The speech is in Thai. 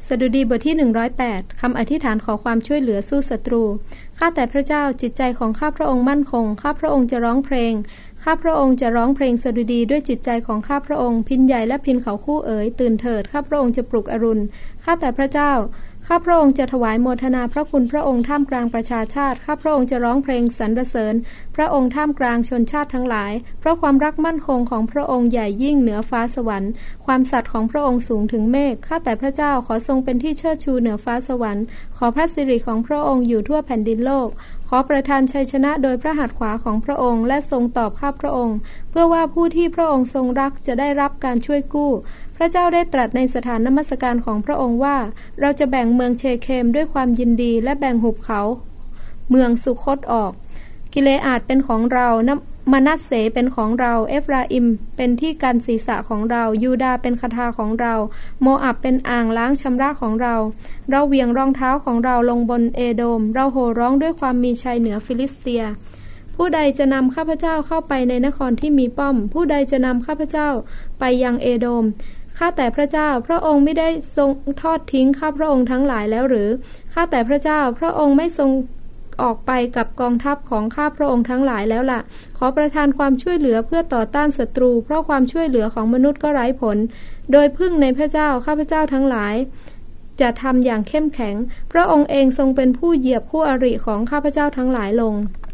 สดุดีบทที่108คำอธิษฐานขอความช่วยเหลือสู้ศัตรูข้าแต่พระเจ้าจิตใจของข้าพระองค์มั่นคงข้าพระองค์จะร้องเพลงข้าพระองค์จะร้องเพลงสดุดีด้วยจิตใจของข้าพระองค์พิณใหญ่และพิณเขาคู่เอ๋ยตื่นเถิดข้าพระองค์จะปลุกอรุณข้าแต่พระเจ้าข้าพระองค์จะถวายโมทนาพระคุณพระองค์ท่ามกลางประชาชาติข้าพระองค์จะร้องเพลงสรรเสริญพระองค์ท่ามกลางชนชาติทั้งหลายเพราะความรักมั่นคงของพระองค์ใหญ่ยิ่งเหนือฟ้าสวรรค์ความสัตย์ของพระองค์สูงถึงเมฆข้าแต่พระเจ้าขอทรงเป็นที่เชิดชูเหนือฟ้าสวรรค์ขอพระสิริของพระองค์อยู่ทั่วแผ่นดินโลกขอประทานชัยชนะโดยพระหัตถ์ขวาของพระองค์และทรงตอบข้าพระองค์เพื่อว่าผู้ที่พระองค์ทรงรักจะได้รับการช่วยกู้พระเจ้าได้ตรัสในสถานนมัสการของพระองค์ว่าเราจะแบ่งเมืองเชเคมด้วยความยินดีและแบ่งหุบเขาเมืองสุคตออกกิเลอาดเป็นของเรามนัสเสเป็นของเราเอฟราอิมเป็นที่กันศีรษะของเรายูดาเป็นคทาของเราโมอับเป็นอ่างล้างชำระของเราเราเหวี่ยงรองเท้าของเราลงบนเอโดมเราโห่ร้องด้วยความมีชัยเหนือฟิลิสเตียผู้ใดจะนำข้าพเจ้าเข้าไปในนครที่มีป้อมผู้ใดจะนำข้าพเจ้าไปยังเอโดมข้าแต่พระเจ้าพระองค์ไม่ได้ทรงทอดทิ้งข้าพระองค์ทั้งหลายแล้วหรือข้าแต่พระเจ้าพระองค์ไม่ทรงออกไปกับกองทัพของข้าพระองค์ทั้งหลายแล้วล่ะขอประทานความช่วยเหลือเพื่อต่อต้านศัตรูเพราะความช่วยเหลือของมนุษย์ก็ไร้ผลโดยพึ่งในพระเจ้าข้าพเจ้าทั้งหลายจะทำอย่างเข้มแข็งพระองค์เองทรงเป็นผู้เหยียบคู่อริของข้าพเจ้าทั้งหลายลง